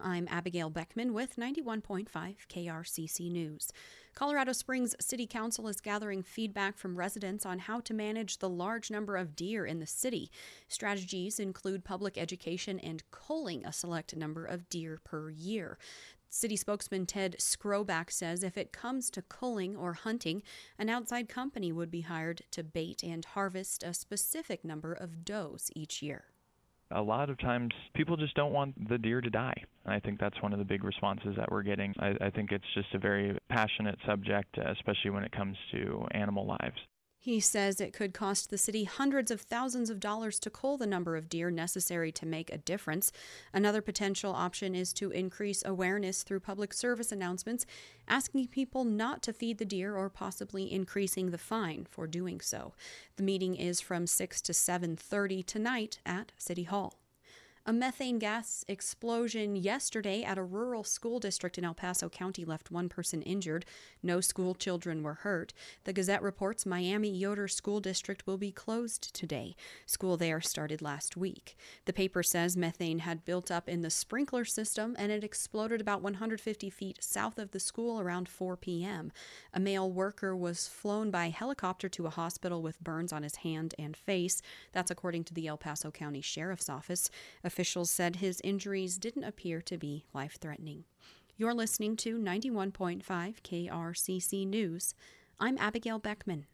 I'm Abigail Beckman with 91.5 KRCC News. Colorado Springs City Council is gathering feedback from residents on how to manage the large number of deer in the city. Strategies include public education and culling a select number of deer per year. City spokesman Ted Skroback says if it comes to culling or hunting, an outside company would be hired to bait and harvest a specific number of does each year. A lot of times people just don't want the deer to die. I think that's one of the big responses that we're getting. I think it's just a very passionate subject, especially when it comes to animal lives. He says it could cost the city hundreds of thousands of dollars to cull the number of deer necessary to make a difference. Another potential option is to increase awareness through public service announcements, asking people not to feed the deer or possibly increasing the fine for doing so. The meeting is from 6 to 7:30 tonight at City Hall. A methane gas explosion yesterday at a rural school district in El Paso County left one person injured. No school children were hurt. The Gazette reports Miami Yoder School District will be closed today. School there started last week. The paper says methane had built up in the sprinkler system and it exploded about 150 feet south of the school around 4 p.m. A male worker was flown by helicopter to a hospital with burns on his hand and face. That's according to the El Paso County Sheriff's Office. Officials said his injuries didn't appear to be life-threatening. You're listening to 91.5 KRCC News. I'm Abigail Beckman.